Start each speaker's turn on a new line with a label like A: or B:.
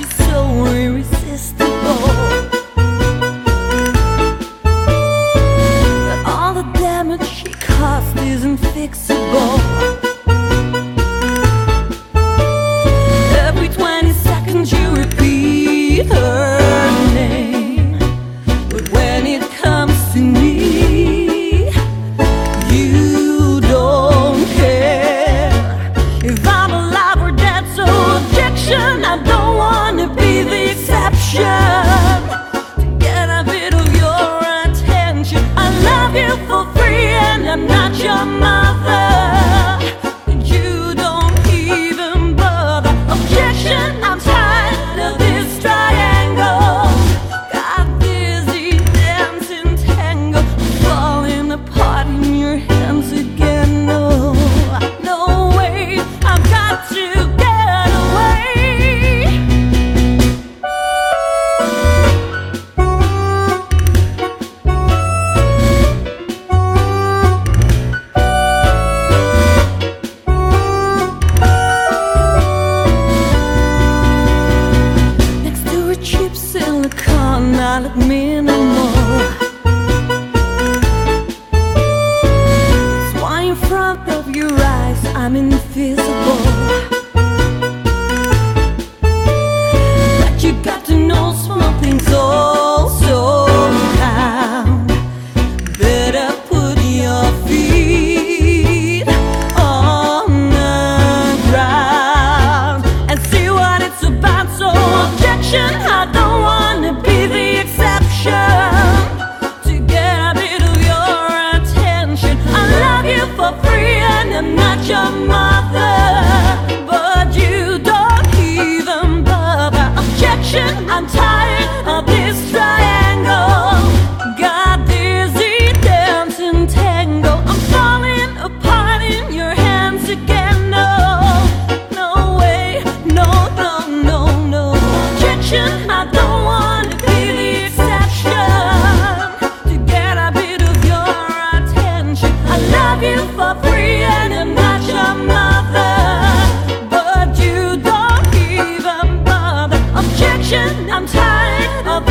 A: is so irresistible. But all the damage she caused isn't fixable. Every 20 seconds you repeat her name, but when it comes to me, you don't care if I'm alive or dead. So objection, I don't wanna be the exception. To get a bit of your attention, I love you for free and I'm not your mother. You don't even bother. Objection, I'm tired of this triangle. Got dizzy dancing tango, falling apart in your hands again. No, no way, I've got to get away. Next to a cheap silicone, I look minimal. That's why in front of your eyes I'm invisible. But you got to know small things also count. Better put your feet on the ground and see what it's about. So objection, I don't wanna be the exception. To get a bit of your attention, I love you for free and I'm not your mother. But you don't even bother. Objection, I'm tired of this triangle. Got dizzy dancing tango, I'm falling apart in your hands again. No, no way, no, no, no, no. Objection, I don't wanna be the exception. To get a bit of your attention, I love you for free and I'm not your mother. But you don't even bother. Objection, I'm tired of